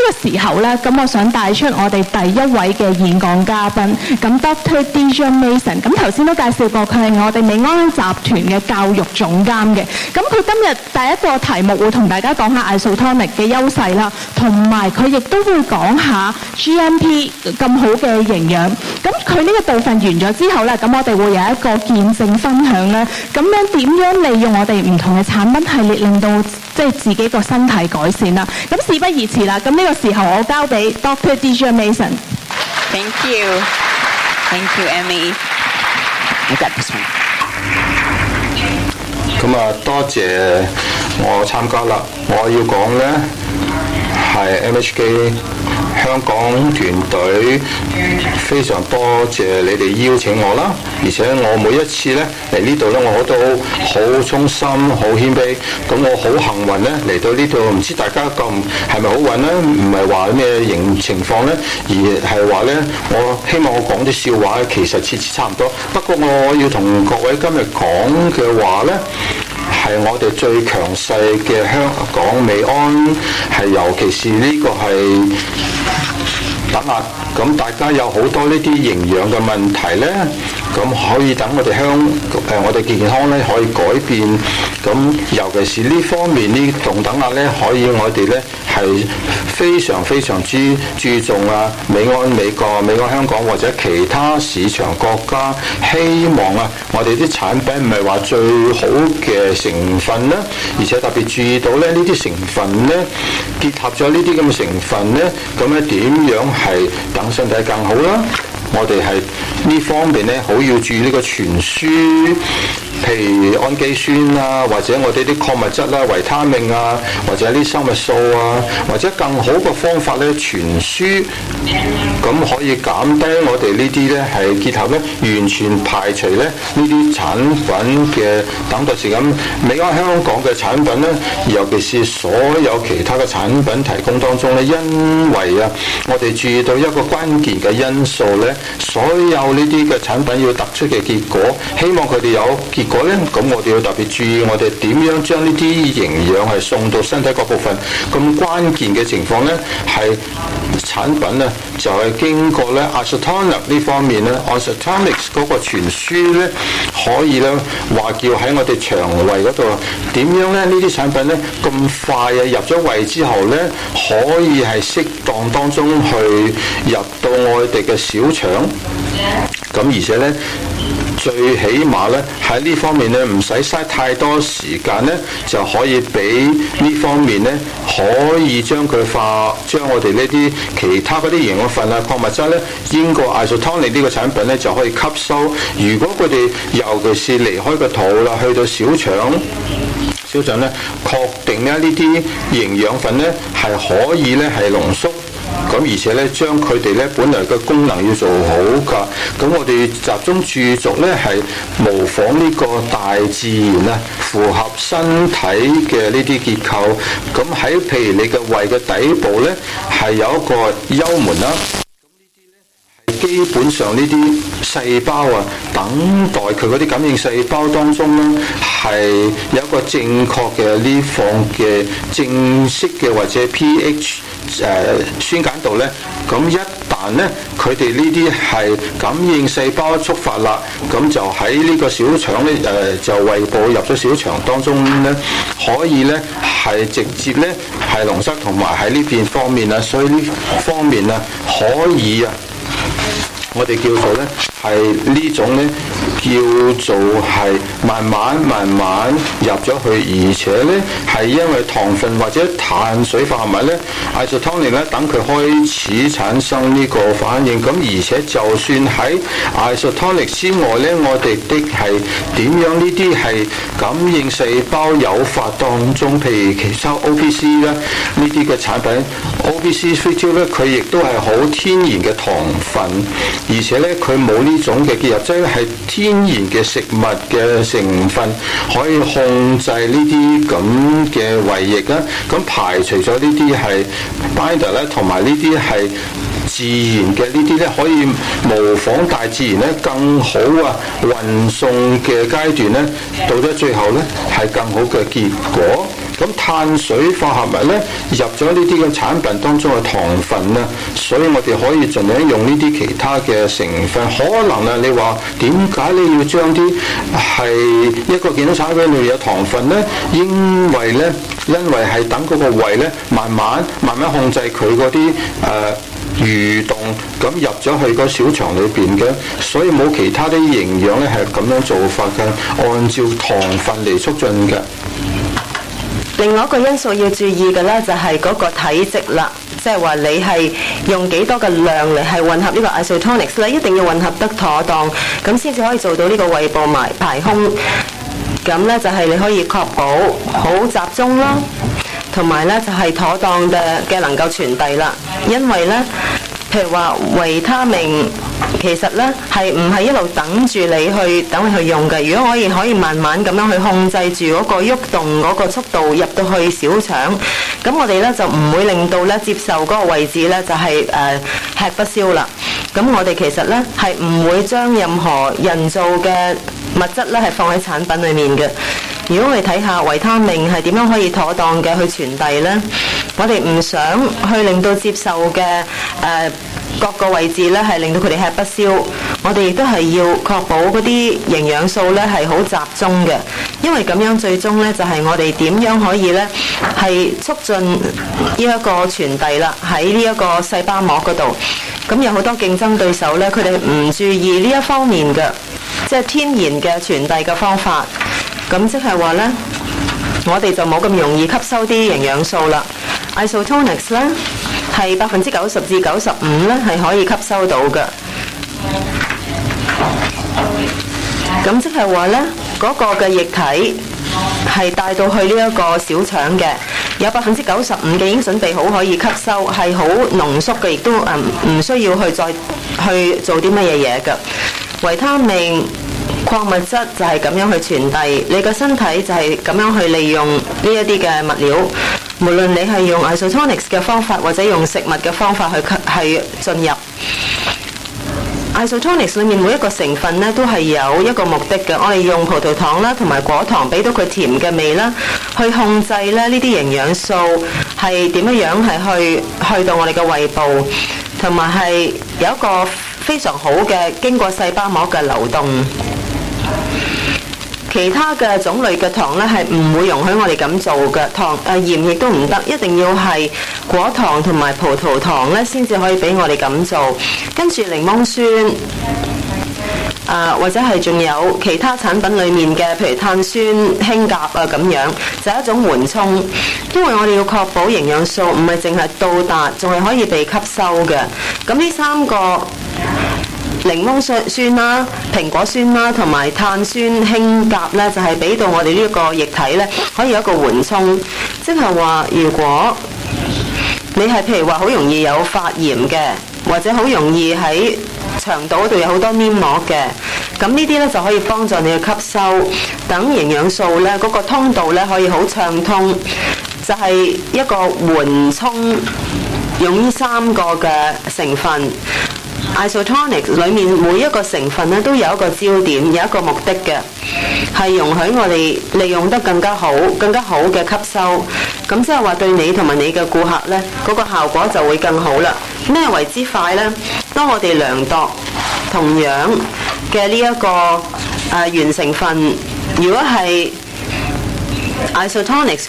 個時候咧，咁我想帶出我哋第一位嘅演講嘉賓，咁 Dr. Dijon Mason。咁頭先都介紹過，佢係我哋美安集團嘅教育總監嘅。咁佢今日第一個題目會同大家講下 Isotonic 嘅優勢啦，同埋佢亦都會講下 GMP 咁好嘅營養。咁佢呢個部分完咗之後咧，咁我哋會有一個見證分享咧，咁樣點樣利用我哋唔同嘅產品系列，令到即係自己個身體改善啦。咁事不宜遲啦，咁呢個時候我交俾 Dr. Dijon Mason。 Thank you. Thank you, Emmy. I got this one. 咁啊，多謝我參加啦。我要講咧係 MHK 香港團隊，非常多謝你哋邀請我啦。而且我每一次咧嚟呢度咧，我都好衷心、好謙卑。咁我好幸運咧嚟到呢度，唔知大家係咪好運咧？唔係話咩情況咧，而係話咧，我希望我講啲笑話，其實次次差唔多。不過我要同各位今日講嘅話咧，係我哋最強勢嘅香港美安，係尤其是呢個係打壓，咁大家有好多呢啲營養嘅問題咧，咁可以等我哋我哋健康咧可以改變，咁尤其是呢方面呢種打壓咧，可以我哋咧係非常非常之注重啊美安美國、美安香港或者其他市場國家，希望啊我哋啲產品唔係話最好嘅成分啦，而且特別注意到咧呢啲成分咧結合咗呢啲咁嘅成分咧，咁咧點樣係等身體更好啦？我哋係呢方面咧好要注意呢個傳輸，譬如氨基酸啊，或者我哋啲礦物質啦、維他命啊，或者啲生物素啊，或者更好嘅方法咧傳輸，咁可以減低我哋呢啲咧係結合咧，完全排除咧呢啲產品嘅等待時間。美安香港嘅產品咧，尤其是所有其他嘅產品提供當中咧，因為啊，我哋注意到一個關鍵嘅因素咧，所有呢啲嘅產品要突出嘅結果，希望佢哋有結果咧，咁我哋要特別注意我哋點樣將呢啲營養係送到身體各部分。咁關鍵嘅情況咧，係產品咧就係經過咧 Isotonic 呢方面咧 Isotonics 嗰個傳輸咧，可以咧話叫喺我哋腸胃嗰度點樣咧？呢啲產品咧咁快啊入咗胃之後咧，可以係適當當中去入到我哋嘅小腸，咁而且咧最起碼咧喺呢方面咧唔使嘥太多時間咧，就可以俾呢方面咧可以將我哋呢啲其他嗰啲營養分啊、礦物質咧，經過 Isotonic 呢個產品咧就可以吸收。如果佢哋尤其是離開個肚啦，去到小腸咧，確定咧呢啲營養分咧係可以咧係濃縮。咁而且咧，將佢哋咧本來嘅功能要做好㗎。咁我哋集中注重咧係模仿呢個大自然啊，符合身體嘅呢啲結構。咁喺譬如你嘅胃嘅底部咧，係有一個幽門啦。基本上呢啲細胞啊，等待佢嗰啲感應細胞當中咧，係有一個正確嘅呢方嘅正式嘅或者 pH 酸鹼度咧，咁一旦咧佢哋呢啲係感應細胞觸發啦，咁就喺呢個小腸咧就胃部入咗小腸當中咧，可以咧係直接咧係濃縮同埋喺呢邊方面啊，所以呢方面啊可以啊。我哋叫做咧係呢種咧叫做係慢慢入咗去，而且咧係因為糖分或者碳水化合物咧 Isotonic 咧等佢開始產生呢個反應，咁而且就算喺 Isotonic 之外咧，我哋的係點樣呢啲係感應細胞誘發當中，譬如其他 OPC 啦呢啲嘅產品 OPC32 咧，佢亦都係好天然嘅糖分。而且咧，佢冇呢種嘅結合劑，係天然嘅食物嘅成分，可以控制呢啲咁嘅胃液啦。咁排除咗呢啲係 binder 咧，同埋呢啲係自然嘅呢啲咧，可以模仿大自然咧更好啊運送嘅階段咧，到咗最後咧係更好嘅結果。 咁碳水化合物咧入咗呢啲嘅產品當中嘅糖分啦，所以我哋可以盡量用呢啲其他嘅成分。可能啊，你話點解你要將啲係一個健康產品裏面有糖分咧？因為係等嗰個胃咧慢慢控制佢嗰啲蠕動，咁入咗去個小腸裏邊嘅，所以冇其他啲營養咧係咁樣做法嘅，按照糖分嚟促進嘅。 另外一個因素要注意嘅咧，就係嗰個體積啦，即係話你係用幾多嘅量嚟係混合呢個 isotonics 咧，一定要混合得妥當，咁先至可以做到呢個胃部排空。咁咧就係你可以確保好集中啦，同埋咧就係妥當嘅能夠傳遞啦。因為咧，譬如話維他命，其實咧係唔係一路等住你去用嘅？如果可以慢慢咁樣去控制住嗰個喐動嗰個速度入到去小腸，咁我哋咧就唔會令到咧接受嗰個位置咧就係吃不消啦。咁我哋其實咧係唔會將任何人造嘅物質咧係放喺產品裡面嘅。如果我哋睇下維他命係點樣可以妥當嘅去傳遞呢？我哋唔想去令到接受嘅各個位置咧係令到佢哋吃不消，我哋亦都係要確保嗰啲營養素咧係好集中嘅，因為咁樣最終咧就係我哋點樣可以咧係促進呢一個傳遞啦，喺呢一個細胞膜嗰度。咁有好多競爭對手咧，佢哋唔注意呢一方面嘅，即係天然嘅傳遞嘅方法。咁即係話咧，我哋就冇咁容易吸收啲營養素啦。Isotonics 咧係90%至95%咧係可以吸收到嘅。咁即係話咧，嗰個嘅液體係帶到去呢一個小腸嘅，有95%嘅已經準備好可以吸收，係好濃縮嘅，亦都唔需要去再去做啲乜嘢嘢嘅。維他命、礦物質就係咁樣去傳遞，你個身體就係咁樣去利用呢一啲嘅物料。無論你係用 isotonics 嘅方法，或者用食物嘅方法去進入 isotonics 裏面每一個成分咧，都係有一個目的嘅。我哋用葡萄糖啦，同埋果糖俾到佢甜嘅味啦，去控制咧呢啲營養素係點樣係去到我哋嘅胃部，同埋係有一個非常好嘅經過細胞膜嘅流動。其他嘅種類嘅糖咧係唔會容許我哋咁做嘅，鹽亦都唔得，一定要係果糖同埋葡萄糖咧先至可以俾我哋咁做。跟住檸檬酸，或者係仲有其他產品裡面嘅，譬如碳酸氫鉀咁樣，就係一種緩衝。因為我哋要確保營養素唔係淨係到達，仲係可以被吸收嘅。咁呢三個檸檬酸啦、蘋果酸啦，同埋碳酸氫鉀咧，就係俾到我哋呢個液體咧，可以有一個緩衝。即係話，如果你係譬如話好容易有發炎嘅，或者好容易喺腸道度有好多黏膜嘅，咁呢啲咧就可以幫助你去吸收，等營養素咧嗰個通道咧可以好暢通，就係一個緩衝，用呢三個嘅成分。Isotonics 裏面每一個成分咧都有一個焦點，有一個目的嘅，係容許我哋利用得更加好嘅吸收。咁即係話對你同埋你嘅顧客咧，嗰個效果就會更好啦。咩為之快呢？當我哋量度同樣嘅呢一個原成分，如果係 Isotonics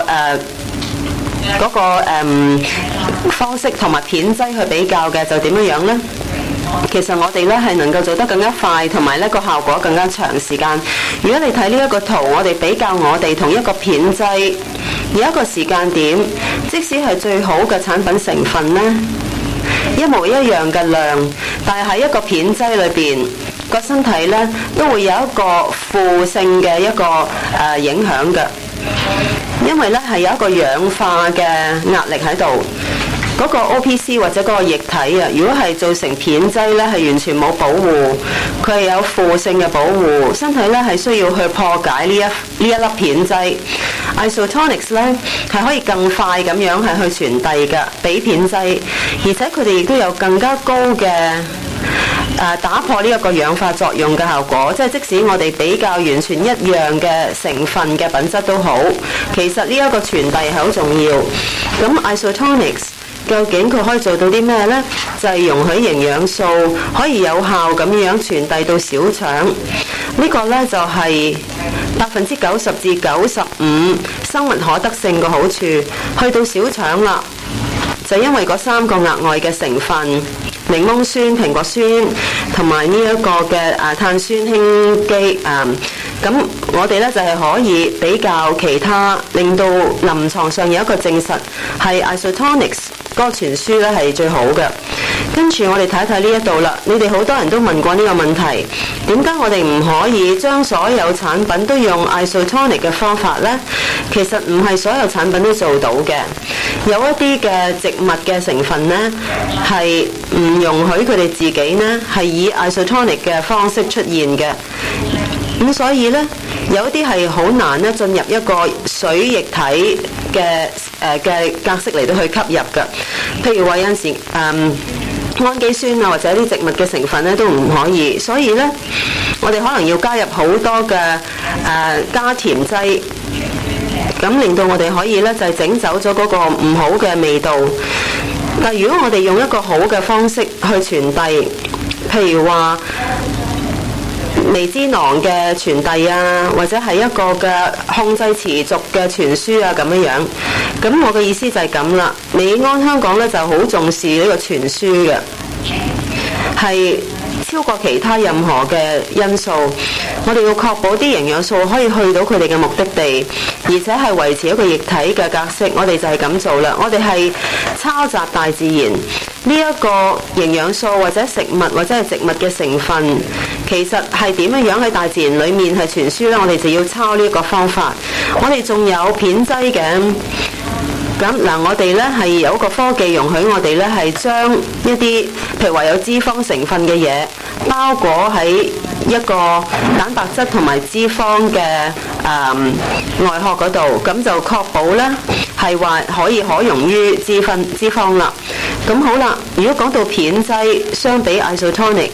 嗰個方式同埋片劑去比較嘅，就點樣呢？其實我哋咧係能夠做得更加快，同埋呢個效果更加長時間。如果你睇呢一個圖，我哋比較我哋同一個片劑有一個時間點，即使係最好嘅產品成分呢，一模一樣嘅量，但係喺一個片劑裏邊，個身體呢都會有一個負性嘅一個影響嘅，因為呢係有一個氧化嘅壓力喺度。嗰個 OPC 或者嗰個液體啊，如果係造成片劑咧，係完全冇保護，佢係有負性嘅保護，身體咧係需要去破解呢一粒片劑。Isotonics 咧係可以更快咁樣係去傳遞嘅，比片劑，而且佢哋亦都有更加高嘅打破呢一個氧化作用嘅效果，即係即使我哋比較完全一樣嘅成分嘅品質都好，其實呢一個傳遞係好重要。咁 Isotonics 究竟佢可以做到啲咩呢？就係容許營養素可以有效咁樣傳遞到小腸。呢個呢，就係90%至95%生物可得性嘅好處，去到小腸啦，就因為嗰3個額外嘅成分。檸檬酸、蘋果酸同埋呢一個嘅碳酸氫基咁我哋咧就係可以比較其他，令到臨床上有一個證實係 Isotonics 嗰個傳輸咧係最好嘅。跟住我哋睇睇呢一度啦，你哋好多人都問過呢個問題，點解我哋唔可以將所有產品都用 Isotonic 嘅方法呢？其實唔係所有產品都做到嘅，有一啲嘅植物嘅成分呢係唔容許佢哋自己呢係以 Isotonic 嘅方式出現嘅。咁所以呢，有啲係好難咧進入一個水液體嘅格式嚟到去吸入嘅。譬如話有陣時氨基酸啊或者啲植物嘅成分咧都唔可以，所以呢，我哋可能要加入好多嘅加甜劑，咁令到我哋可以咧就係整走咗嗰個唔好嘅味道。但如果我哋用一個好嘅方式去傳遞，譬如話微脂囊嘅傳遞啊，或者係一個嘅控制持續嘅傳輸啊咁樣樣。咁我嘅意思就係咁啦。美安香港咧就好重視呢個傳輸嘅，係超過其他任何嘅因素。我哋要確保啲營養素可以去到佢哋嘅目的地，而且係維持一個液體嘅格式。我哋就係咁做啦。我哋係抄襲大自然呢一個營養素或者食物或者係植物嘅成分，其實係點樣喺大自然裡面係傳輸呢？我哋就要抄呢個方法。我哋仲有片劑嘅。咁嗱，我哋咧係有一個科技容許我哋咧係將一啲譬如話有脂肪成分嘅嘢包裹喺一個蛋白質同埋脂肪嘅外殼嗰度，咁就確保咧係話可溶於脂肪啦。咁好啦，如果講到片劑相比 Isotonic，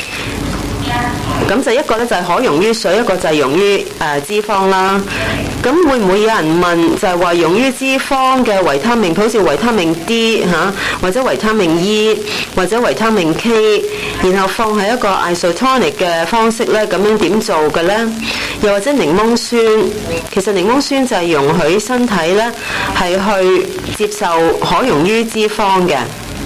咁就一個咧就係可溶於水，一個就係溶於脂肪啦。咁會唔會有人問，就係話溶於脂肪嘅維他命，好似維他命 D 或者維他命 E 或者維他命 K， 然後放喺一個 Isotonic 嘅方式咧，咁樣點做嘅咧？又或者檸檬酸，其實檸檬酸就係容許身體咧係去接受可溶於脂肪嘅，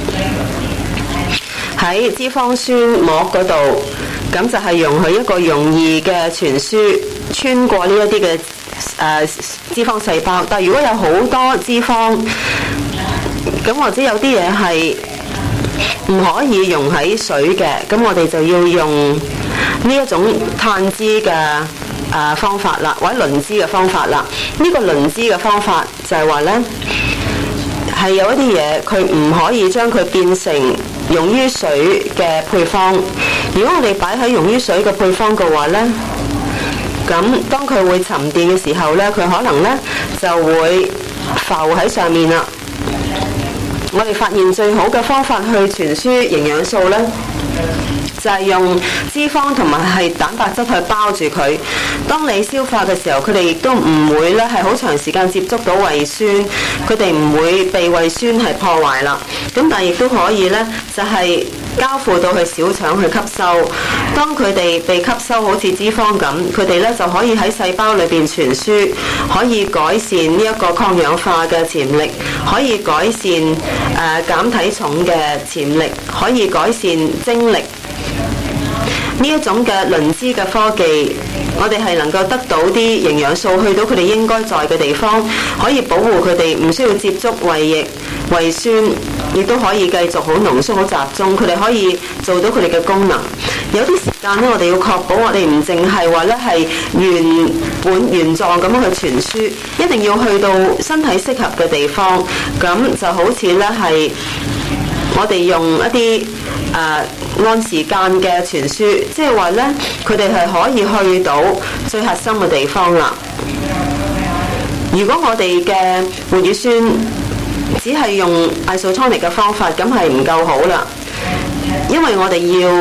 喺脂肪酸膜嗰度，咁就係容許一個容易嘅傳輸穿過呢一啲嘅脂肪細胞。但係如果有好多脂肪，咁或者有啲嘢係唔可以溶喺水嘅，咁我哋就要用呢一種碳脂嘅方法啦，或者磷脂嘅方法啦。呢個磷脂嘅方法就係話呢，係有一啲嘢佢唔可以將佢變成溶於水嘅配方。如果我哋擺喺溶於水嘅配方嘅話呢，咁當佢會沉澱嘅時候呢，佢可能呢就會浮喺上面啦。我哋發現最好嘅方法去傳輸營養素呢，就係用脂肪同埋係蛋白質去包住佢。當你消化嘅時候，佢哋亦都唔會咧係好長時間接觸到胃酸，佢哋唔會被胃酸係破壞啦。咁但係亦都可以咧，就係交付到去小腸去吸收。當佢哋被吸收好似脂肪咁，佢哋咧就可以喺細胞裏邊傳輸，可以改善呢一個抗氧化嘅潛力，可以改善減體重嘅潛力，可以改善精力。呢一種嘅磷脂嘅科技，我哋係能夠得到啲營養素去到佢哋應該在嘅地方，可以保護佢哋唔需要接觸胃液、胃酸，亦都可以繼續好濃縮、好集中，佢哋可以做到佢哋嘅功能。有啲時間咧，我哋要確保我哋唔淨係話咧係原狀咁樣去傳輸，一定要去到身體適合嘅地方。咁就好似咧係我哋用一啲按時間嘅傳輸，即係話咧，佢哋係可以去到最核心嘅地方啦。如果我哋嘅活乳酸只係用 Isotonic 嘅方法，咁係唔夠好啦，因為我哋要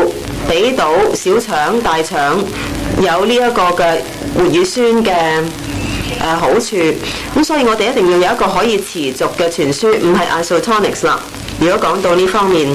俾到小腸、大腸有呢一個嘅活乳酸嘅好處。咁所以我哋一定要有一個可以持續嘅傳輸，唔係 isotonics 啦。如果講到呢方面，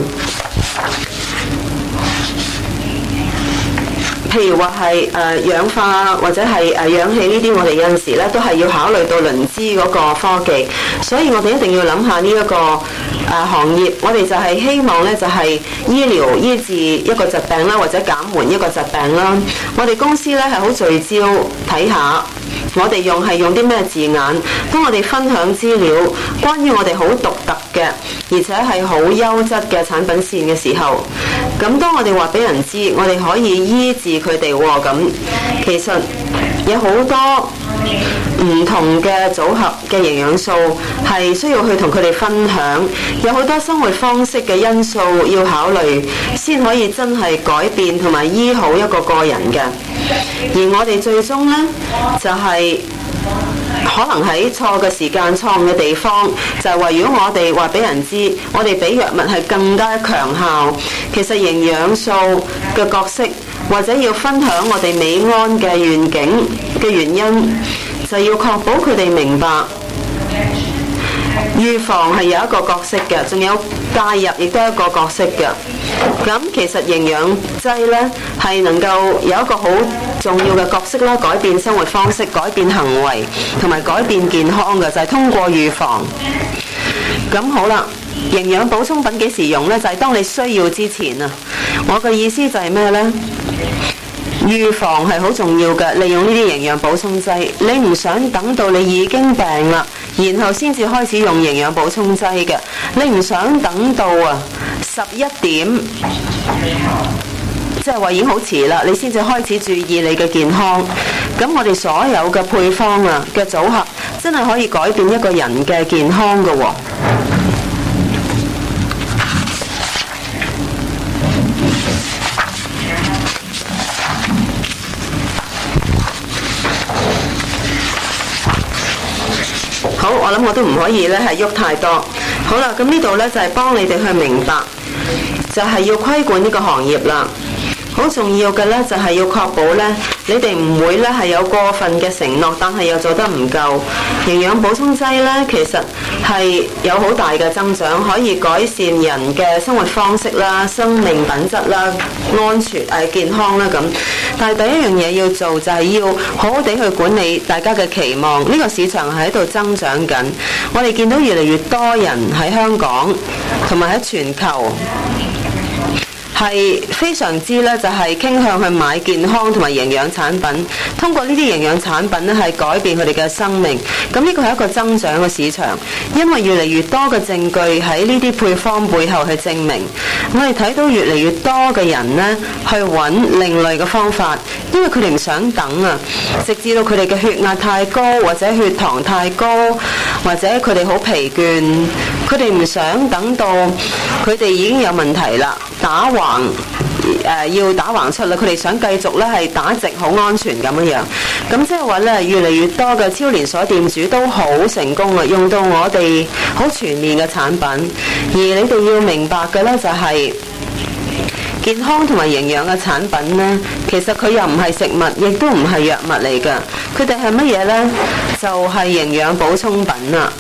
譬如話係氧化或者係氧氣呢啲，我哋有陣時咧都係要考慮到輪資嗰個科技，所以我哋一定要諗下呢一個行業。我哋就係希望咧就係醫療醫治一個疾病啦，或者減緩一個疾病啦。我哋公司咧係好聚焦睇下，我哋用啲咩字眼。當我哋分享資料關於我哋好獨特嘅，而且係好優質嘅產品線嘅時候，咁當我哋話俾人知，我哋可以醫治佢哋喎。咁其實有好多唔同嘅組合嘅營養素係需要去同佢哋分享，有好多生活方式嘅因素要考慮，先可以真係改變同埋醫好一個個人嘅。而我哋最終呢，就係可能喺錯嘅時間、錯誤嘅地方，就係話如果我哋話俾人知，我哋比藥物係更加強效，其實營養素嘅角色或者要分享我哋美安嘅願景嘅原因，就要確保佢哋明白預防係有一個角色嘅，仲有介入亦都係一個角色嘅。咁其實營養劑呢係能夠有一個好重要嘅角色啦，改變生活方式、改變行為同埋改變健康嘅，就係通過預防。咁好啦，營養補充品幾時用呢？就係當你需要之前啊。我嘅意思就係咩呢？預防係好重要嘅，利用呢啲營養補充劑。你唔想等到你已經病啦，然後先至開始用營養補充劑嘅。你唔想等到11點，即係話已經好遲啦，你先至開始注意你嘅健康。咁我哋所有嘅配方嘅組合，真係可以改變一個人嘅健康㗎喎。好，我諗我都唔可以咧係喐太多。好啦，咁呢度咧就係幫你哋去明白，就係要規管呢個行業啦。好重要嘅咧就係要確保咧，你哋唔會咧係有過分嘅承諾，但係又做得唔夠。營養補充劑咧其實係有好大嘅增長，可以改善人嘅生活方式啦、生命品質啦、安全健康啦咁。但係第一樣嘢要做就係要好好地去管理大家嘅期望。呢個市場係喺度增長緊，我哋見到越嚟越多人喺香港同埋喺全球係非常之咧，就係傾向去買健康同埋營養產品，通過呢啲營養產品咧係改變佢哋嘅生命。咁呢個係一個增長嘅市場，因為越嚟越多嘅證據喺呢啲配方背後去證明。我哋睇到越嚟越多嘅人呢去揾另類嘅方法，因為佢哋唔想等啊，直至到佢哋嘅血壓太高或者血糖太高，或者佢哋好疲倦，佢哋唔想等到佢哋已經有問題啦，打橫要打橫出啦，佢哋想繼續咧係打直好安全咁樣樣。咁即係話咧，越嚟越多嘅超連鎖店主都好成功啊，用到我哋好全面嘅產品。而你哋要明白嘅咧就係健康同埋營養嘅產品呢，其實佢又唔係食物，亦都唔係藥物嚟㗎。佢哋係乜嘢呢？就係營養補充品啊！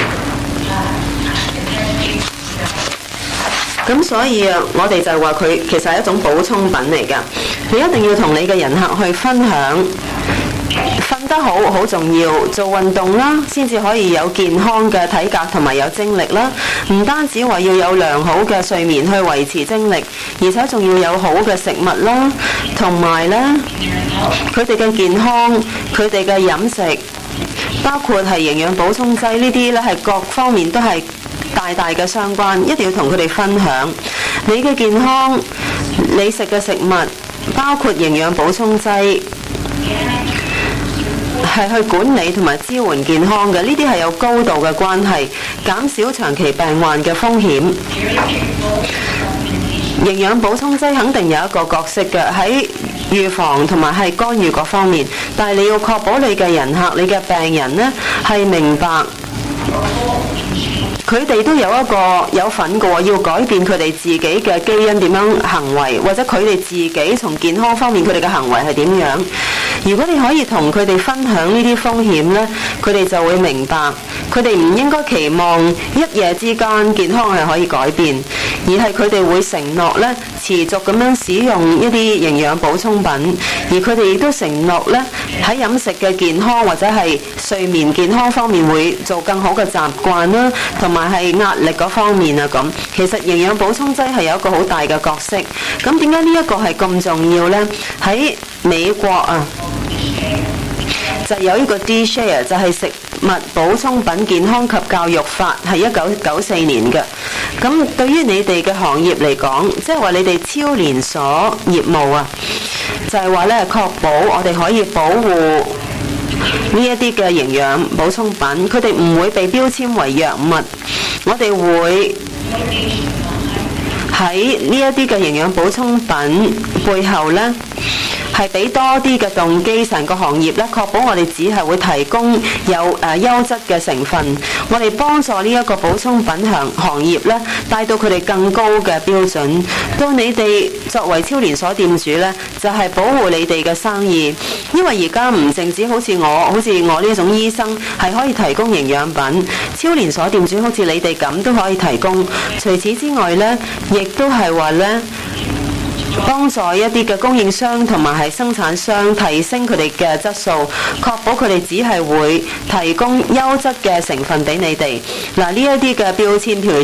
咁所以我哋就話佢其實係一種補充品嚟㗎。你一定要同你嘅人客去分享，瞓得好好重要，做運動啦，先至可以有健康嘅體格同埋有精力啦。唔單止話要有良好嘅睡眠去維持精力，而且仲要有好嘅食物啦，同埋呢，佢哋嘅健康，佢哋嘅飲食，包括係營養補充劑呢啲呢，係各方面都係大大嘅相關，一定要同佢哋分享。你嘅健康，你食嘅食物，包括營養補充劑，係去管理同埋支援健康嘅，呢啲係有高度嘅關係，減少長期病患嘅風險。營養補充劑肯定有一個角色嘅喺預防同埋係干預各方面，但係你要確保你嘅人客、你嘅病人呢係明白佢哋都有份嘅喎，要改變佢哋自己嘅基因點樣行為，或者佢哋自己從健康方面佢哋嘅行為係點樣。如果你可以同佢哋分享呢啲風險呢，佢哋就會明白，佢哋唔應該期望一夜之間健康係可以改變，而係佢哋會承諾呢持續咁樣使用一啲營養補充品，而佢哋亦都承諾呢喺飲食嘅健康或者係睡眠健康方面會做更好嘅習慣啦，同埋係壓力嗰方面啊咁。其實營養補充劑係有一個好大嘅角色。咁點解呢一個係咁重要呢？喺美國啊，就有一個 D-Share 就係食物補充品健康及教育法，係1994年嘅。咁對於你哋嘅行業嚟講，即係話你哋超連鎖業務啊，就係話咧確保我哋可以保護呢一啲嘅營養補充品，佢哋唔會被標籤為藥物。我哋會喺呢一啲嘅營養補充品背後呢，係俾多啲嘅動機，成個行業咧確保我哋只係會提供有優質嘅成分，我哋幫助呢一個補充品行業咧帶到佢哋更高嘅標準。到你哋作為超連鎖店主咧，就係保護你哋嘅生意，因為而家唔淨止好似我呢一種醫生係可以提供營養品，超連鎖店主好似你哋咁都可以提供。除此之外咧，亦都係話咧，幫助一啲嘅供應商同埋係生產商提升佢哋嘅質素，確保佢哋只係會提供優質嘅成分俾你哋。嗱，呢一啲嘅標籤，譬如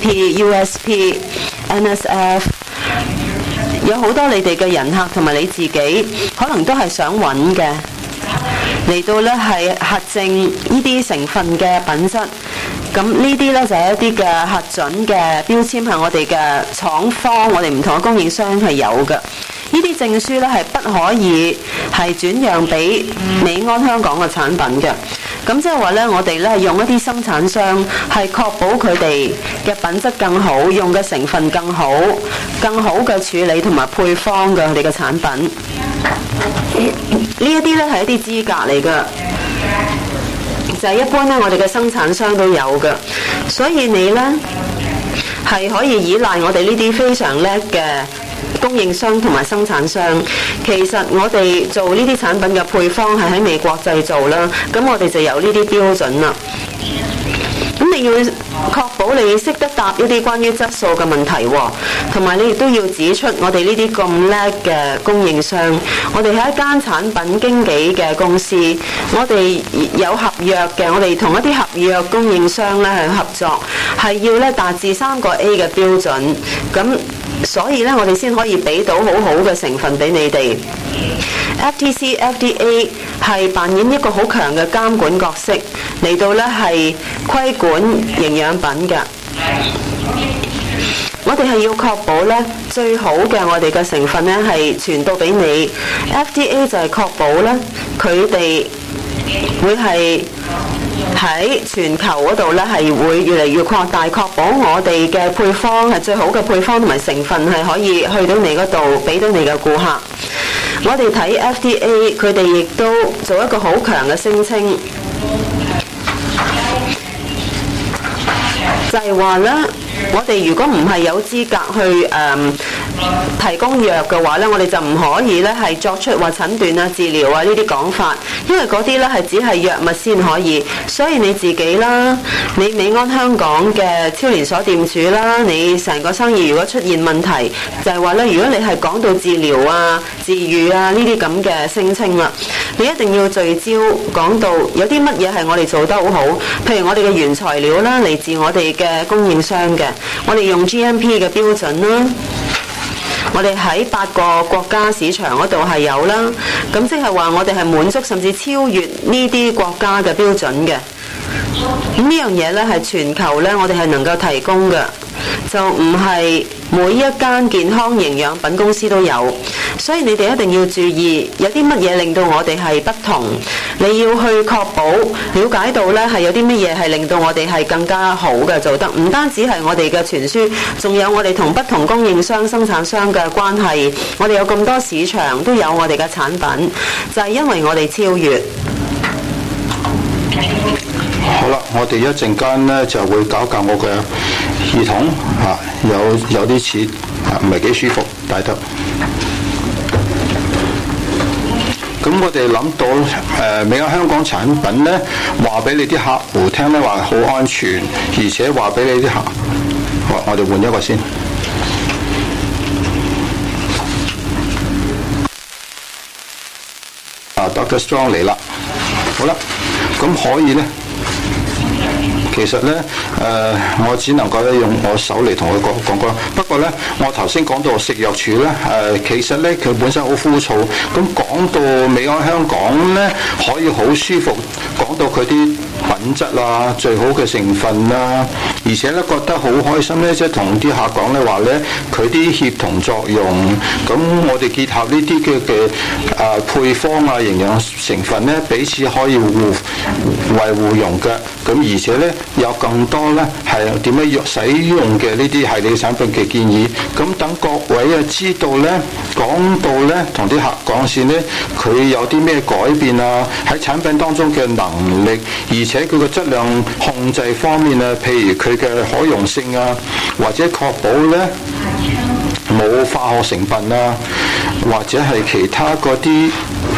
GMP、USP、NSF， 有好多你哋嘅人客同埋你自己可能都係想揾嘅，嚟到呢係核證呢啲成分嘅品質。咁呢啲呢，就係一啲嘅核准嘅標籤，係我哋嘅廠方，我哋唔同嘅供應商係有嘅。呢啲證書呢，係不可以係轉讓俾美安香港嘅產品嘅。咁即係話呢，我哋呢用一啲生產商係確保佢哋嘅品質更好，用嘅成分更好嘅處理同埋配方嘅佢哋嘅產品。呢一啲呢，係一啲資格嚟嘅。就係一般咧，我哋嘅生產商都有嘅，所以你呢係可以依賴我哋呢啲非常叻嘅供應商同埋生產商。其實我哋做呢啲產品嘅配方係喺美國製造啦，咁我哋就有呢啲標準啦。咁你要確保你識得答一啲關於質素嘅問題喎，同埋你亦都要指出我哋呢啲咁叻嘅供應商，我哋係一間產品經紀嘅公司，我哋有合約嘅，我哋同一啲合約供應商咧係合作，係要咧達至3個 A 嘅標準，咁所以咧我哋先可以俾到好好嘅成分俾你哋。FTC、FDA 係扮演一個好強嘅監管角色，嚟到呢係規管營養品嘅。我哋係要確保呢最好嘅我哋嘅成分呢係傳到俾你。FDA 就係確保呢佢哋會係喺全球嗰度呢係會越嚟越擴大，確保我哋嘅配方係最好嘅配方同埋成分係可以去到你嗰度，俾到你嘅顧客。我哋睇 FDA， 佢哋亦都做一個好強嘅聲稱，就係話呢，我哋如果唔係有資格去提供藥嘅話呢，我哋就唔可以呢係作出話診斷啊、治療啊呢啲講法，因為嗰啲呢係只係藥物先可以。所以你自己啦，你美安香港嘅超連鎖店主啦，你成個生意如果出現問題，就係話呢，如果你係講到治療啊、治癒啊呢啲咁嘅聲稱啦，你一定要聚焦講到有啲乜嘢係我哋做得好好，譬如我哋嘅原材料啦，嚟自我哋嘅供應商嘅，我哋用 GMP 嘅標準啦。我哋喺8個國家市場嗰度係有啦，咁即係話我哋係滿足甚至超越呢啲國家嘅標準嘅。咁呢樣嘢呢係全球呢，我哋係能夠提供嘅，就唔係每一間健康營養品公司都有。所以你哋一定要注意，有啲乜嘢令到我哋係不同，你要去確保了解到呢係有啲乜嘢係令到我哋係更加好嘅做得，唔單止係我哋嘅傳輸，仲有我哋同不同供應商、生產商嘅關係，我哋有咁多市場都有我哋嘅產品，就係因為我哋超越。 好， 好啦，我哋一陣間咧就會搞我嘅耳筒有啲似唔係幾舒服戴得。咁我哋諗到美亞香港產品咧，話俾你啲客戶聽咧，話好安全，而且話俾你啲客，我哋換一個先。Dr. Strong 嚟啦，好啦，咁可以咧。其實咧，我只能夠咧用我手嚟同佢講。不過咧，我頭先講到食藥署咧，其實咧佢本身好枯燥。咁講到美安香港咧，可以好舒服，講到佢啲品質啊，最好嘅成分啦，而且咧覺得好開心咧，即係同啲客講咧話咧，佢啲協同作用，咁我哋結合呢啲嘅配方啊、營養成分咧，彼此可以互用嘅。咁而且咧有更多咧係點樣使用嘅呢啲系列產品嘅建議。咁等各位啊知道咧，講到咧同啲客講先咧，佢有啲咩改變啊？喺產品當中嘅能力，而且佢嘅質量控制方面啊，譬如佢嘅可溶性啊，或者確保咧冇化學成分啊，或者係其他嗰啲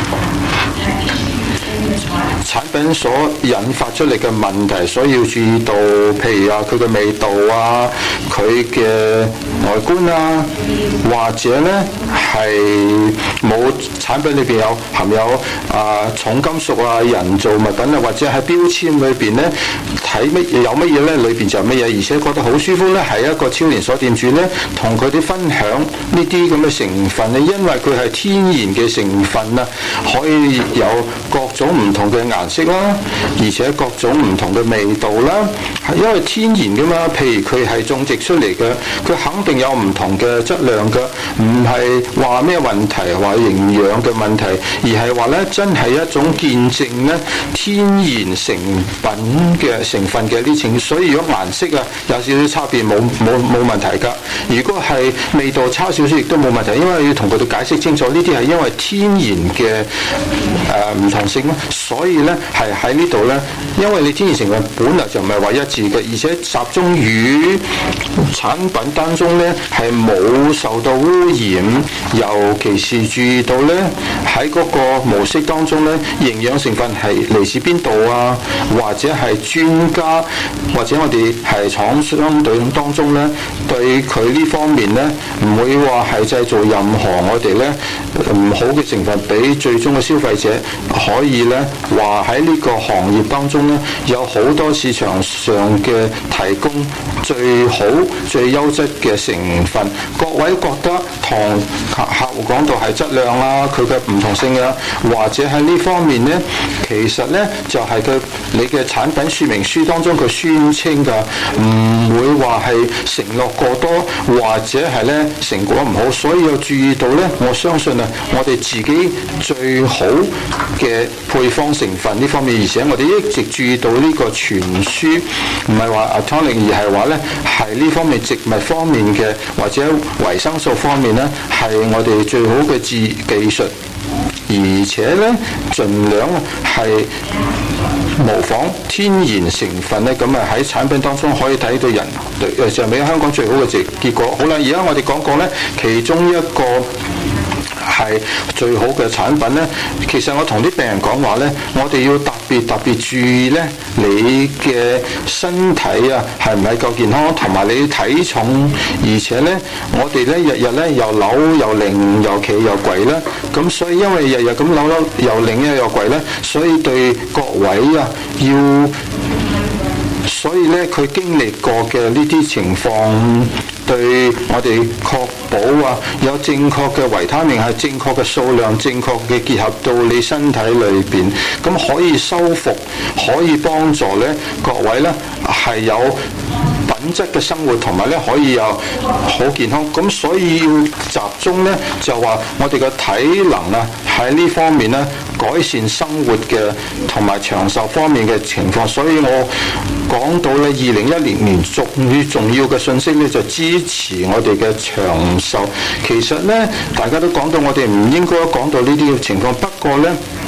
產品所引發出嚟嘅問題，所以要注意到，譬如佢嘅味道啊，佢嘅外觀啊，或者咧係冇產品裏邊含有重金屬啊、人造物品啊，或者喺標籤裏邊咧睇有乜嘢咧，裏邊就乜嘢，而且覺得好舒服咧，係一個超連鎖店主咧，同佢哋分享呢啲咁嘅成分咧，因為佢係天然嘅成分啊，可以有各種唔同嘅顏色啦，而且各種唔同嘅味道啦，係因為天然嘅嘛。譬如佢係種植出嚟嘅，佢肯定有唔同嘅質量嘅，唔係話咩問題，話營養嘅問題，而係話咧真係一種見證咧天然成分嘅呢種。所以如果顏色啊有少少差別冇問題㗎。如果係味道差少少亦都冇問題，因為要同佢哋解釋清楚，呢啲係因為天然嘅唔同性咯。所以咧係喺呢度咧，因為你天然成分本來就唔係話一致嘅，而且集中於產品當中咧係冇受到污染，尤其是注意到咧喺嗰個模式當中咧，營養成分係嚟自邊度啊，或者係專家或者我哋係廠商隊當中咧，對佢呢方面咧唔會話係製造任何我哋咧唔好嘅成分俾最終嘅消費者，可以咧話喺呢個行業當中咧有好多市場上嘅提供最好最優質嘅成分。各位覺得同客戶講到係質量啦，佢嘅唔同性啊，或者喺呢方面咧，其實咧就係你嘅產品說明書當中佢宣稱㗎，唔會話係承諾過多，或者係咧成果唔好。所以要注意到咧，我相信啊，我哋自己最好嘅配方成分呢方面，而且我哋一直注意到呢個傳輸，唔係話 Atonic， 而係話咧係呢方面植物方面嘅或者維生素方面咧係我哋最好嘅技術，而且咧盡量係模仿天然成分咧，咁啊喺產品當中可以睇到人對就係美香港最好嘅結果。好啦，而家我哋講過咧，其中一個係最好嘅產品咧，其實我同啲病人講話咧，我哋要特別注意咧，你嘅身體啊係唔係夠健康，同埋你體重，而且咧我哋咧日日咧又扭又擰又企又跪啦，咁所以因為日日咁扭又擰又跪咧，所以對各位啊所以咧佢經歷過嘅呢啲情況，對我哋確保啊有正確嘅維他命係正確嘅數量，正確嘅結合到你身體裏邊，咁可以修復，可以幫助咧各位咧係有品質嘅生活，同埋咧可以有好健康。咁所以要集中咧就話我哋嘅體能啊喺呢方面咧改善生活嘅同埋長壽方面嘅情況。所以我講到咧2010年最重要嘅信息咧就支持我哋嘅長壽。其實咧大家都講到我哋唔應該講到呢啲嘅情況，不過咧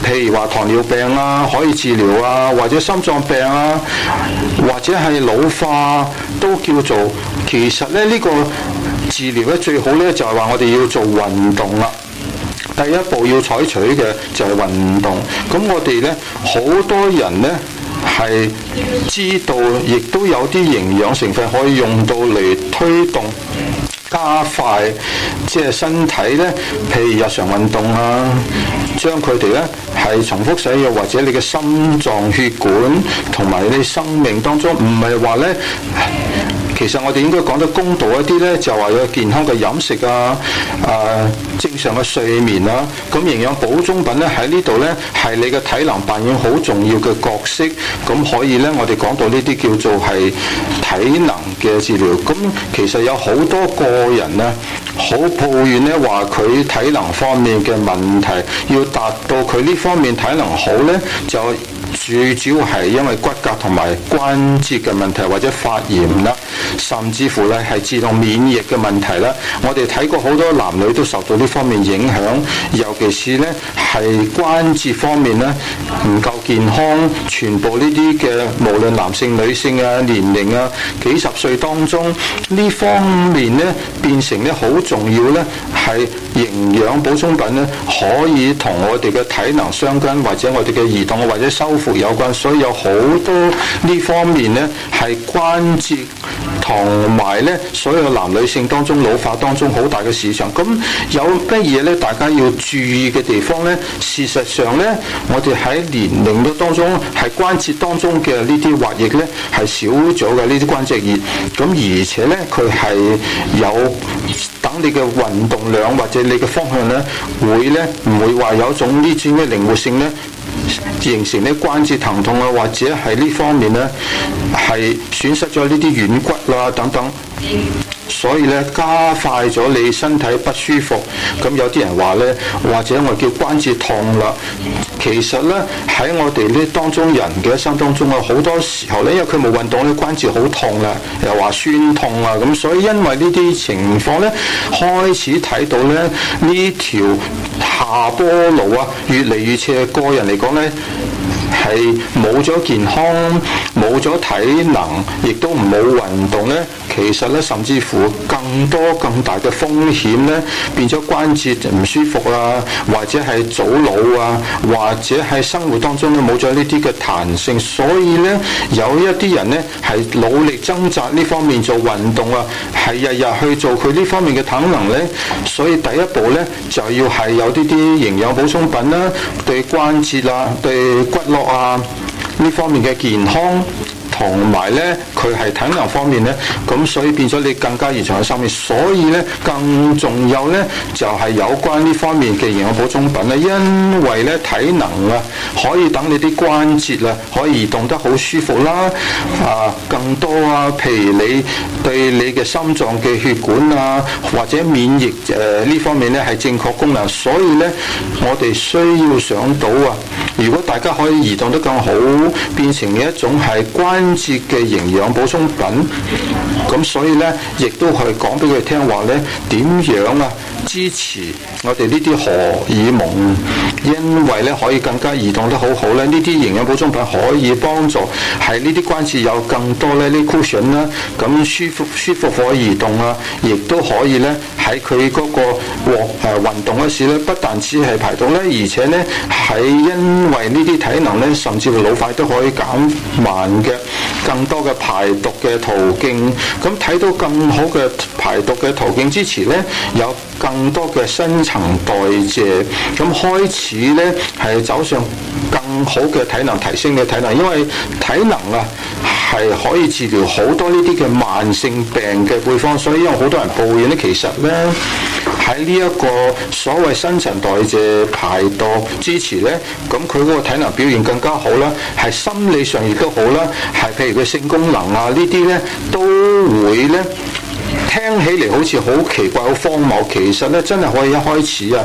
譬如話糖尿病啊可以治療啊，或者心臟病啊，或者係老化都叫做。其實咧呢個治療咧最好咧就係話我哋要做運動啦。第一步要採取嘅就係運動。咁我哋咧好多人咧係知道，亦都有啲營養成分可以用到嚟推動加快即係身體咧，譬如日常運動啊，將佢哋咧係重複使用，或者你嘅心臟血管同埋你生命當中，唔係話咧。其實我哋應該講得公道一啲咧，就話有健康嘅飲食啊，正常嘅睡眠啊，咁營養補充品咧喺呢度咧係你嘅體能扮演好重要嘅角色，咁可以咧我哋講到呢啲叫做係體能嘅治療。咁其實有好多個人啊，好抱怨咧話佢體能方面嘅問題，要達到佢呢方面體能好咧，就最主要係因為骨骼同埋關節嘅問題，或者發炎啦，甚至乎咧係自動免疫嘅問題啦。我哋睇過好多男女都受到呢方面影響，尤其是咧係關節方面咧唔夠健康，全部呢啲嘅無論男性女性啊、年齡啊、幾十歲當中呢方面咧變成咧好重要咧，係營養補充品咧可以同我哋嘅體能相關，或者我哋嘅移動或者修復有關，所以有好多呢方面咧係關節同埋咧所有男女性當中老化當中好大嘅市場。咁有乜嘢咧？大家要注意嘅地方咧，事實上咧，我哋喺年齡嘅當中係關節當中嘅呢啲滑液咧係少咗嘅呢啲關節液，咁而且咧佢係有等你嘅運動量或者你嘅方向咧會咧唔會話有種呢種嘅靈活性咧，形成呢關節疼痛啊，或者係呢方面咧係損失咗呢啲軟骨啦等等，所以咧加快咗你身體不舒服。咁有啲人話咧，或者我叫關節痛啦。其實咧喺我哋呢當中人嘅一生當中啊，好多時候咧，因為佢冇運動咧，關節好痛啦，又話酸痛啊，咁所以因為呢啲情況咧，開始睇到咧呢條下坡路啊，越嚟越斜。個人嚟講咧，係冇咗健康，冇咗體能，亦都冇運動咧，其實咧甚至乎更多更大嘅風險咧，變咗關節唔舒服啊，或者係早老啊，或者係生活當中咧冇咗呢啲嘅彈性。所以咧有一啲人咧係努力掙扎呢方面做運動啊，係日日去做佢呢方面嘅體能咧。所以第一步咧就要係有呢啲營養補充品啦，對關節啊、對骨骼啊呢方面嘅健康。同埋咧，佢係體能方面咧，咁所以變咗你更加延長嘅生命。所以咧，更重要咧就係有關呢方面嘅營養補充品咧，因為咧體能啊，可以等你啲關節啊，可以移動得好舒服啦。更多啊，譬如你對你嘅心臟嘅血管啊，或者免疫呢方面咧係正確功能。所以咧，我哋需要想到啊，如果大家可以移動得更好，變成一種係關節嘅營養補充品，咁所以咧，亦都係講俾佢聽話咧，點樣啊支持我哋呢啲荷爾蒙，因為咧可以更加移動得好好咧，呢啲營養補充品可以幫助係呢啲關節有更多咧呢 cushion 啦，咁舒服可以移動啊，亦都可以咧喺佢嗰個運動嗰時咧，不但只係排毒咧，而且咧係因為呢啲體能咧，甚至乎老化都可以減慢嘅。更多嘅排毒嘅途徑，咁睇到更好嘅排毒嘅途徑之前咧，有更多嘅新陳代謝，咁開始咧係走上更好嘅體能提升嘅體能，因為體能啊係可以治療好多呢啲嘅慢性病嘅配方，所以因為好多人抱怨咧，其實咧喺呢一個所謂新陳代謝排毒支持咧，咁佢嗰個體能表現更加好啦，係心理上亦都好啦，係譬如佢性功能啊呢啲咧都會咧。聽起嚟好似好奇怪、好荒謬，其實咧真係可以一開始啊，一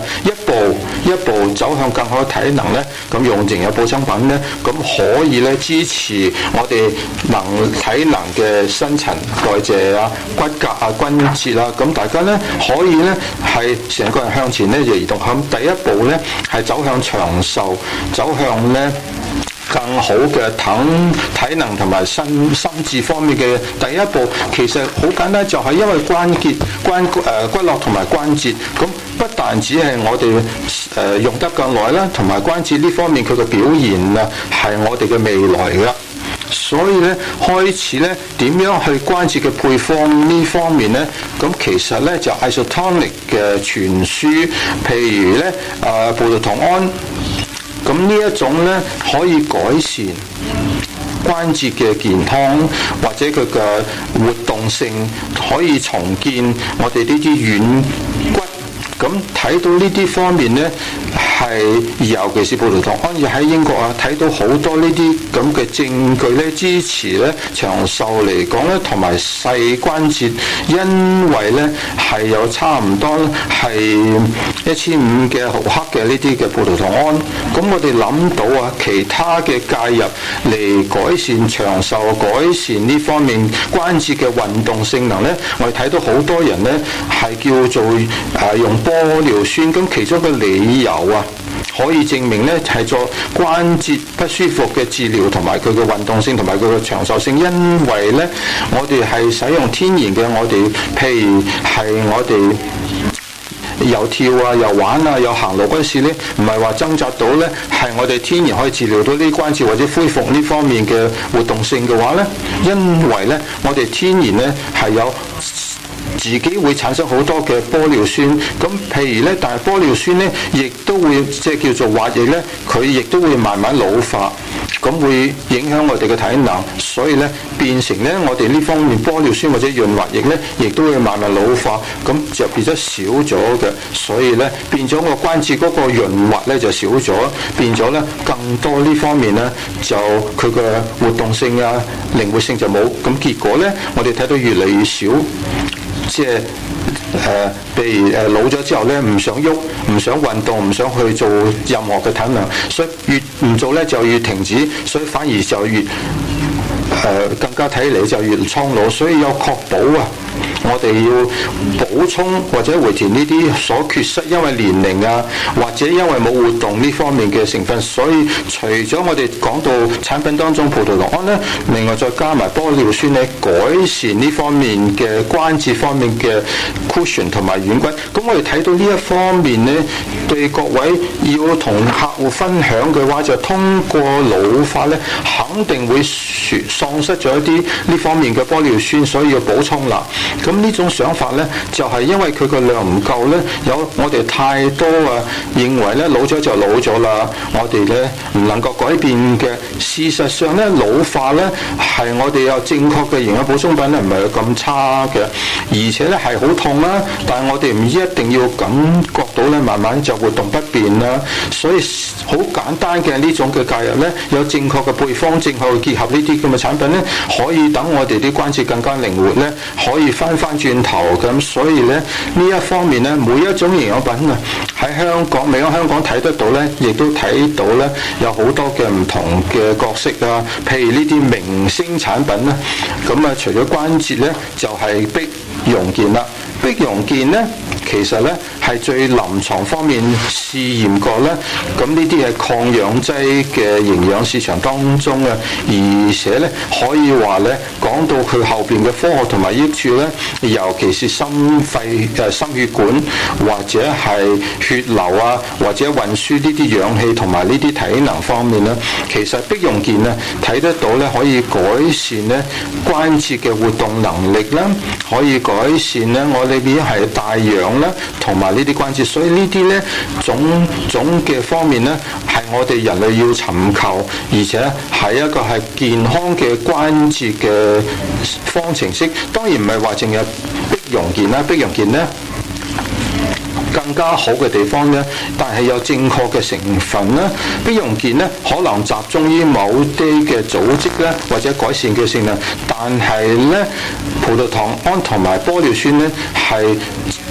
一步走向更好嘅體能咧，咁用營養補充品咧，咁可以咧支持我哋體能嘅新陳代謝啊、骨骼啊、關節啊，咁大家咧可以咧係成個人向前咧就移動。咁第一步咧係走向長壽，走向咧更好嘅體能同埋心智方面嘅第一步，其實好簡單，就係因為骨骼同埋關節，咁不但只係我哋用得更耐啦，同埋關節呢方面佢嘅表現啊，係我哋嘅未來㗎。所以咧，開始咧點樣去關節嘅配方呢方面咧，咁其實咧就 Isotonic 嘅傳輸，譬如咧葡萄糖胺，咁呢一種咧可以改善關節嘅健康，或者佢嘅活動性，可以重建我哋呢啲軟骨。咁睇到呢啲方面呢，係尤其是葡萄糖胺，喺英國啊睇到好多呢啲咁嘅證據咧，支持咧長壽嚟講咧，同埋細關節，因為咧係有差唔多係1500嘅毫克嘅呢啲嘅葡萄糖胺。咁我哋諗到啊，其他嘅介入嚟改善長壽、改善呢方面關節嘅運動性能咧，我哋睇到好多人咧係叫做用玻尿酸，咁其中嘅理由啊，可以證明咧係做關節不舒服嘅治療，同埋佢嘅運動性同埋佢嘅長壽性。因為咧，我哋係使用天然嘅，我哋譬如係我哋又跳啊、又玩啊、又行路嗰時咧，唔係話掙扎到咧，係我哋天然可以治療到呢啲關節或者恢復呢方面嘅活動性嘅話咧，因為咧我哋天然咧係有自己會產生好多嘅玻尿酸，咁譬如咧，但係玻尿酸咧，亦都會即係叫做滑液咧，佢亦都會慢慢老化，咁會影響我哋嘅體能，所以咧變成咧我哋呢方面玻尿酸或者潤滑液咧，亦都會慢慢老化，咁就變咗少咗嘅，所以咧變咗個關節嗰個潤滑咧就少咗，變咗咧更多呢方面咧就佢嘅活動性啊、靈活性就冇，咁結果咧我哋睇到越嚟越少。即係譬如老咗之後咧，唔想喐，唔想運動，唔想去做任何嘅體能，所以越唔做咧就越停止，所以反而就越更加睇嚟就越蒼老，所以要確保啊，我哋要補充或者回填呢啲所缺失，因為年齡啊，或者因為冇活動呢方面嘅成分，所以除咗我哋講到產品當中葡萄糖胺咧，另外再加埋玻尿酸咧，改善呢方面嘅關節方面嘅 cushion 同埋軟骨。咁我哋睇到呢一方面咧，對各位要同客戶分享嘅話，就通過老化咧，肯定會喪失咗一啲呢方面嘅玻尿酸，所以要補充啦。咁呢種想法呢，就係因為佢個量唔夠呢，有我哋太多啊，認為呢老咗就老咗啦，我哋呢唔能夠改變嘅。事實上呢，老化呢係我哋有正確嘅營養補充品呢，唔係咁差嘅，而且呢係好痛啦，但係我哋唔一定要感覺到呢，慢慢就活動不便啦。所以好簡單嘅呢種嘅介入呢，有正確嘅配方，正確結合呢啲咁嘅產品呢，可以等我哋啲關節更加靈活呢，可以翻轉頭咁。所以呢，呢一方面呢，每一種營養品啊，喺香港未喺香港睇得到呢，亦都睇到呢，有好多嘅唔同嘅角色啊。譬如呢啲明星產品啦，咁啊除咗關節呢，就係碧溶健啦。碧溶健呢，其實呢係最臨床方面試驗過呢，咁呢啲係抗氧劑嘅營養市場當中啊，而且呢可以話呢，講到佢後邊嘅科學同埋益處呢，尤其是心血管或者係血流啊，或者運輸呢啲氧氣同埋呢啲體能方面呢，其實碧溶健呢睇得到呢，可以改善呢關節嘅活動能力啦，可以改善呢我哋邊係帶氧啦，同埋呢啲關節，所以呢啲呢種種嘅方面呢，係我哋人類要尋求，而且係一個係健康嘅關節嘅方程式。當然唔係話淨係碧溶健啦，碧溶健呢更加好嘅地方呢，但係有正確嘅成分啦。碧溶健呢可能集中於某啲嘅組織呢，或者改善嘅性能，但係呢葡萄糖胺同埋玻尿酸呢係喺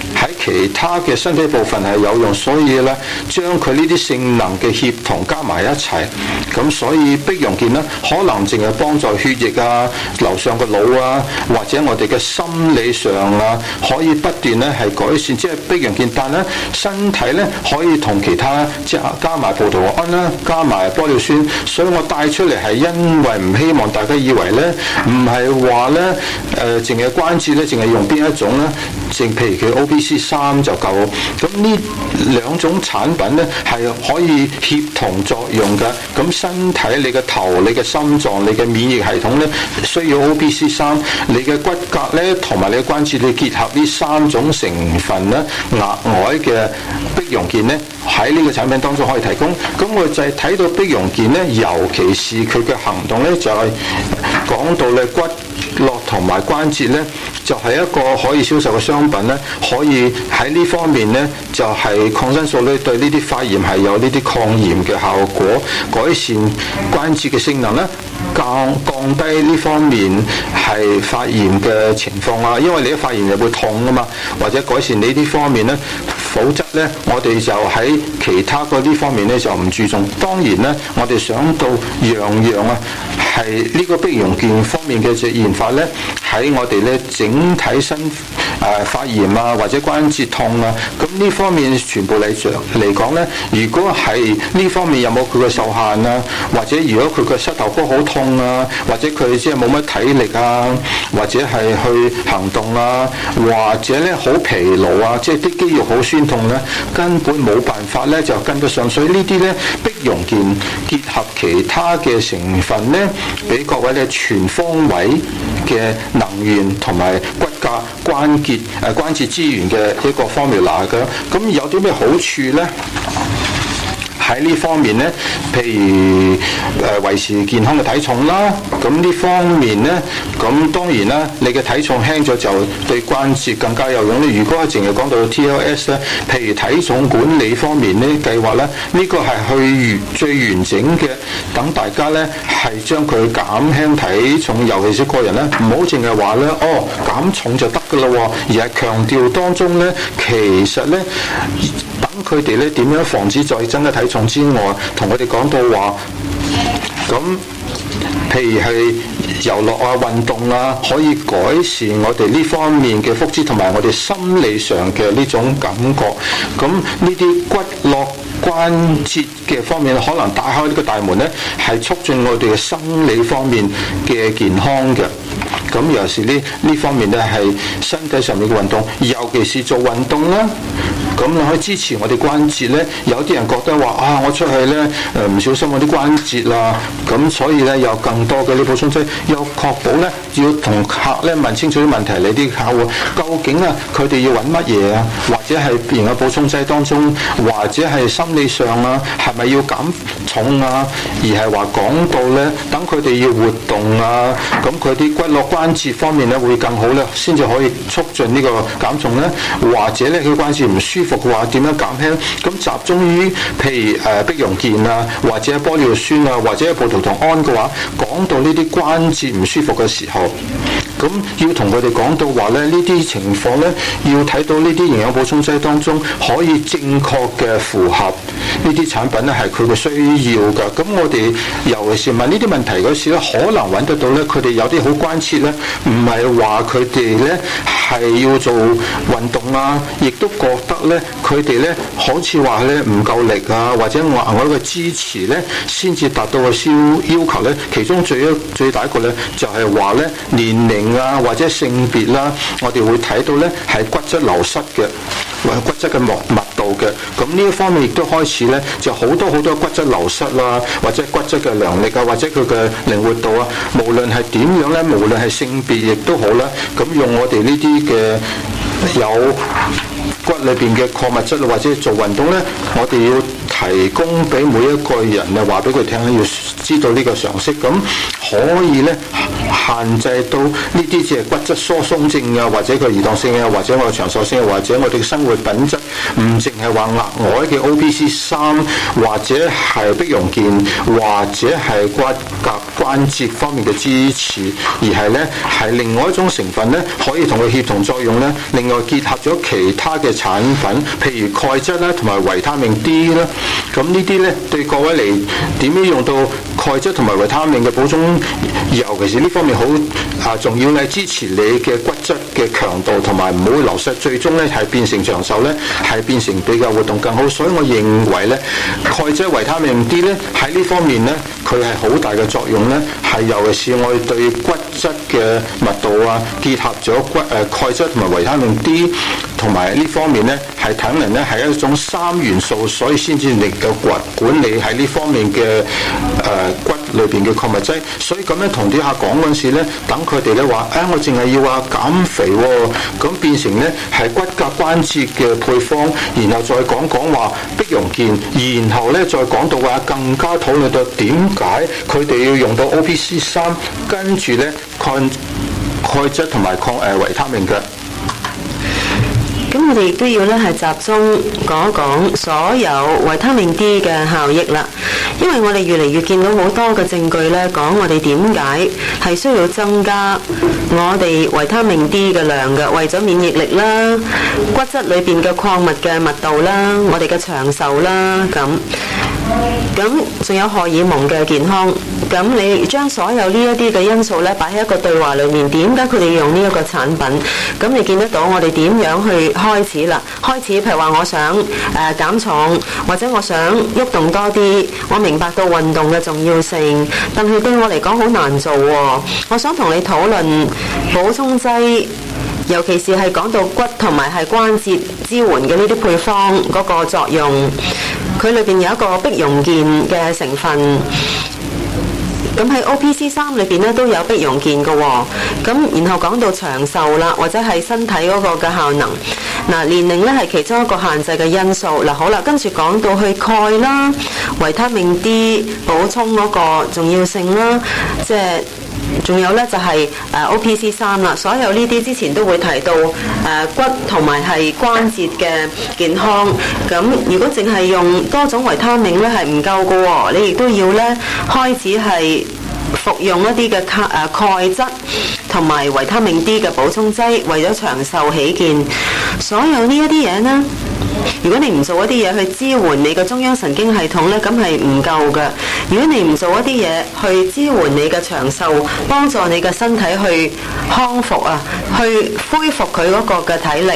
其他嘅身體部分係有用，所以咧將佢呢啲性能嘅協同加埋一齊，咁所以碧陽健咧可能淨係幫助血液啊流上個腦啊，或者我哋嘅心理上啊可以不斷咧係改善，即係碧陽健，但咧身體咧可以同其他即係加埋葡萄胺啦，加埋玻尿酸，所以我帶出嚟係因為唔希望大家以為咧唔係話咧淨係關節咧淨係用邊一種咧，譬如佢 OPC3 就夠，咁呢兩種產品咧係可以協同作用嘅。咁身體你嘅頭、你嘅心臟、你嘅免疫系統咧需要 OPC3，你嘅骨骼咧同埋你嘅關節，你結合呢三種成分咧，額外嘅碧陽健咧喺呢個產品當中可以提供。咁我就係睇到碧陽健咧，尤其是佢嘅行動咧，就係講到咧骨骼同埋關節咧，就係一個可以銷售嘅商品咧，可以喺呢方面咧，就係抗生素咧對呢啲發炎係有呢啲抗炎嘅效果，改善關節嘅性能咧，降低呢方面係發炎嘅情況啊，因為你一發炎就會痛啊嘛，或者改善呢啲方面咧，否則咧我哋就喺其他嗰啲方面咧就唔注重。當然咧，我哋想到樣樣啊，係呢個碧陽健方面嘅研發咧，喺我哋咧整體發炎啊或者關節痛啊，咁呢方面全部嚟講咧，如果係呢方面有冇佢嘅受限啊，或者如果佢嘅膝頭哥好痛啊，或者佢即係冇乜體力啊，或者係去行動啊，或者咧好疲勞啊，即係啲肌肉好酸痛咧，根本冇辦法咧就跟得上，所以呢啲咧碧陽健結合其他嘅成分咧，俾各位咧全方位嘅能源同埋骨骼關節資源嘅一個 formula 嘅。咁有啲咩好處咧？喺呢方面咧，譬如維持健康嘅體重啦，咁呢方面咧，咁當然啦，你嘅體重輕咗就對關節更加有用咧。如果淨係講到 TLS 咧，譬如體重管理方面咧計劃咧，呢個係去最完整嘅，等大家咧係將佢減輕體重，尤其是個人咧，唔好淨係話咧減重就得㗎啦喎，而係強調當中咧，其實咧等佢哋咧點樣防止再增加體重之外，同佢哋講到話，咁譬如係遊樂啊、運動啊，可以改善我哋呢方面嘅福祉同埋我哋心理上嘅呢種感覺。咁呢啲骨骼關節嘅方面，可能打開呢個大門咧，係促進我哋嘅生理方面嘅健康嘅。咁尤其是呢方面咧，係身體上面嘅運動，尤其是做運動啦。咁你可以支持我哋關節咧。有啲人覺得話我出去咧唔小心我啲關節啦，咁所以咧有更多嘅呢補充劑，又確保咧要同客咧問清楚啲問題。你啲客戶究竟佢哋要揾乜嘢啊？或者係營養補充劑當中，或者係心理上係咪要減重啊？而係話講到咧，等佢哋要活動啊，咁佢啲骨骼關節方面咧會更好咧，先至可以促進呢個減重咧。或者咧佢關節唔舒服嘅話，點樣減輕？咁集中於譬如碧陽健啊，或者玻尿酸啊，或者葡萄糖胺嘅話，講到呢啲關節唔舒服嘅時候，咁要同佢哋講到話咧，呢啲情況咧要睇到呢啲營養補充劑當中可以正確嘅符合呢啲產品咧係佢嘅需要㗎。咁我哋尤其是問呢啲問題嗰時咧，可能揾得到咧，佢哋有啲好關切咧，唔係話佢哋咧係要做運動啊，亦都覺得咧佢哋咧好似話咧唔夠力啊，或者額外嘅支持咧先至達到個要求咧。其中最大一個咧就係話咧年齡啊或者性別啦，我哋會睇到咧係骨質流失嘅，或者骨質嘅密度嘅。咁呢一方面亦都開始咧就好多骨質流失啦，或者骨質嘅量力啊，或者佢嘅靈活度啊，無論係點樣咧，無論係性別亦都好啦。咁用我哋呢啲嘅有骨裏邊嘅礦物質或者做運動咧，我哋要提供俾每一個人話俾佢聽，要知道呢個常識，咁可以咧限制到呢啲即係骨質疏鬆症啊，或者個移動性啊，或者我嘅長壽性，或者我哋嘅生活品質，唔淨係話額外嘅 OPC3，或者係碧陽健，或者係骨骼關節方面嘅支持，而係咧係另外一種成分咧，可以同佢協同作用咧。另外結合咗其他嘅產品，譬如鈣質啦，同埋維他命 D 啦。咁呢啲咧對各位嚟點樣用到鈣質同埋維他命嘅補充，尤其是呢方面好重要咧，支持你嘅骨質嘅強度同埋唔好流失，最終咧係變成長壽咧，係變成比較活動更好。所以我認為咧，鈣質維他命 D 咧喺呢方面咧，佢係好大嘅作用咧，係尤其是我哋對骨質嘅密度啊，結合咗鈣質同埋維他命 D， 同埋呢方面咧係等人咧係一種三元素，所以先至能夠管理喺呢方面嘅骨裏邊嘅礦物質。所以咁樣同啲客講嗰陣時咧，等佢哋咧話我淨係要減肥喎，咁變成咧係骨骼關節嘅配方，然後再講話碧溶健，然後咧再講到話更加討論到點解佢哋要用到 OPC3， 跟住咧鈣質同埋維他命嘅。 咁我哋亦都要咧係集中講一講所有維他命 D 嘅效益啦，因為我哋越嚟越見到好多嘅證據咧，講我哋點解係需要增加我哋維他命 D 嘅量嘅，為咗免疫力啦、骨質裏邊嘅礦物嘅密度啦、我哋嘅長壽啦咁。仲有荷爾蒙嘅健康，咁你將所有呢一啲嘅因素咧擺喺一個對話裏面，點解佢哋要用呢一個產品？咁你見得到我哋點樣去開始啦？開始譬如話我想減重，或者我想喐動多啲，我明白到運動嘅重要性，但係對我嚟講好難做喎。我想同你討論補充劑，尤其是係講到骨同埋係關節支援嘅呢啲配方嗰個作用。佢裏邊有一個碧溶健嘅成分，咁喺 OPC3 裏邊咧都有碧溶健嘅喎。咁然後講到長壽啦，或者係身體嗰個嘅效能，年齡咧係其中一個限制嘅因素。好啦，跟住講到去鈣啦、維他命 D 補充嗰個重要性啦，即係。仲有咧就係OPC3啦，所有呢啲之前都會提到骨同埋係關節嘅健康。咁如果淨係用多種維他命咧係唔夠嘅喎，你亦都要咧開始係服用一啲嘅鈣質同埋維他命 D 嘅補充劑，為咗長壽起見。所有呢一啲嘢呢，如果你唔做一啲嘢去支援你嘅中央神經系統呢，咁係唔夠嘅。如果你唔做一啲嘢去支援你嘅長壽，幫助你嘅身體去康復去恢復佢嗰個嘅體力，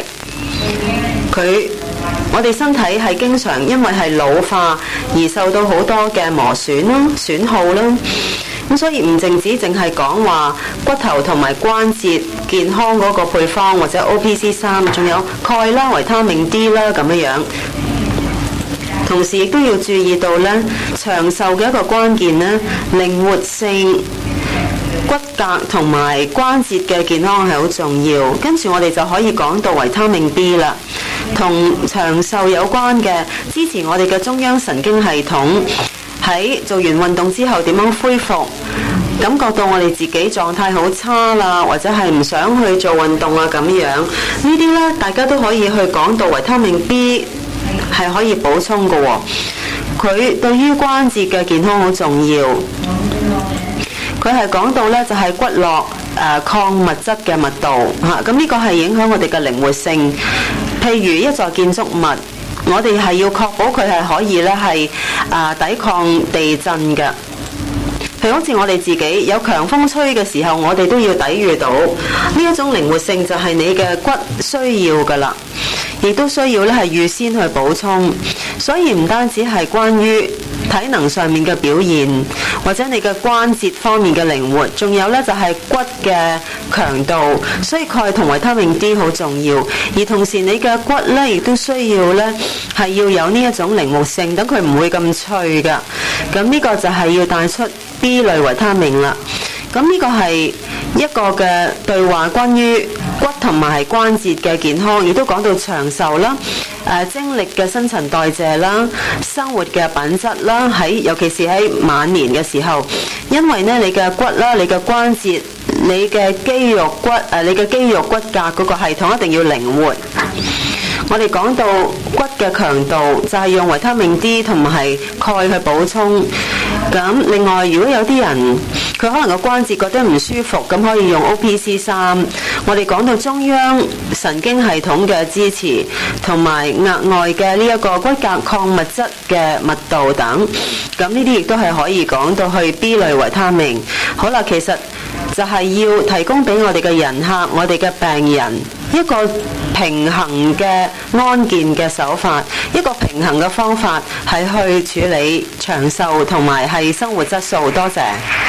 我哋身體係經常因為係老化而受到好多嘅磨損啦、損耗啦。咁所以唔淨係講話骨頭同埋關節健康嗰個配方，或者 OPC3， 仲有鈣啦、維他命 D 啦咁樣。同時亦都要注意到咧，長壽嘅一個關鍵咧，靈活性、骨骼同埋關節嘅健康係好重要。跟住我哋就可以講到維他命 D 啦，同長壽有關嘅，支持我哋嘅中央神經系統喺做完運動之後點樣恢復，感覺到我哋自己狀態好差啦，或者係唔想去做運動咁樣，呢啲呢，大家都可以去講到維他命 B 係可以補充嘅喎。佢對於關節嘅健康好重要。佢係講到呢，就係骨骼礦物質嘅密度嚇，咁呢個係影響我哋嘅靈活性。譬如一座建築物，我哋係要確保佢係可以咧係抵抗地震嘅。譬如好似我哋自己有強風吹嘅時候，我哋都要抵禦到。呢一種靈活性就係你嘅骨需要噶啦，亦都需要咧係預先去補充。所以唔單止係關於體能上面嘅表現，或者你嘅關節方面嘅靈活，仲有呢就係骨嘅強度。所以鈣同維他命 D 好重要，而同時你嘅骨呢亦都需要呢係要有呢一種靈活性，等佢唔會咁脆噶。咁呢個就係要帶出 B 類維他命啦。咁呢個係一個嘅對話，關於骨同埋關節嘅健康，亦都講到長壽啦、精力嘅新陳代謝啦、生活嘅品質啦，尤其是喺晚年嘅時候，因為呢你嘅骨啦、你嘅關節、你嘅肌肉骨骼嗰個系統一定要靈活。我哋講到骨嘅強度，就係用維他命 D 同埋鈣去補充。咁另外，如果有啲人佢可能個關節覺得唔舒服，咁可以用 OPC3。我哋講到中央神經系統嘅支持，同埋額外嘅呢一個骨骼礦物質嘅密度等，咁呢啲亦都係可以講到去 B 類維他命。好啦，其實就係要提供俾我哋嘅人客、我哋嘅病人一個平衡嘅安健嘅手法，一個平衡嘅方法係去處理長壽同埋係生活質素。多謝。